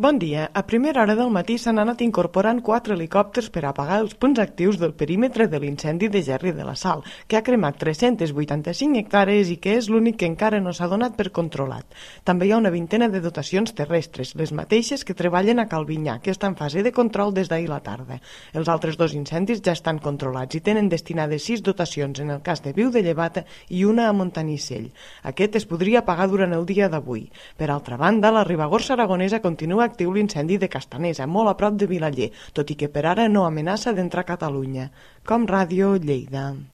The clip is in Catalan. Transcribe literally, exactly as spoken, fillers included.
Bon dia. A primera hora del matí s'han anat incorporant quatre helicòpters per apagar els punts actius del perímetre de l'incendi de Gerri de la Sal, que ha cremat tres-centes vuitanta-cinc hectàrees i que és l'únic que encara no s'ha donat per controlat. També hi ha una vintena de dotacions terrestres, les mateixes que treballen a Calbinyà, que està en fase de control des d'ahir la tarda. Els altres dos incendis ja estan controlats i tenen destinades sis dotacions en el cas de Viu de Llevata i una a Montanissell. Aquest es podria apagar durant el dia d'avui. Per altra banda, la Ribagorça Aragonesa continua actiu l'incendi de Castanesa, molt a prop de Vilaller, tot i que per ara no amenaça d'entrar a Catalunya. Com Ràdio, Lleida.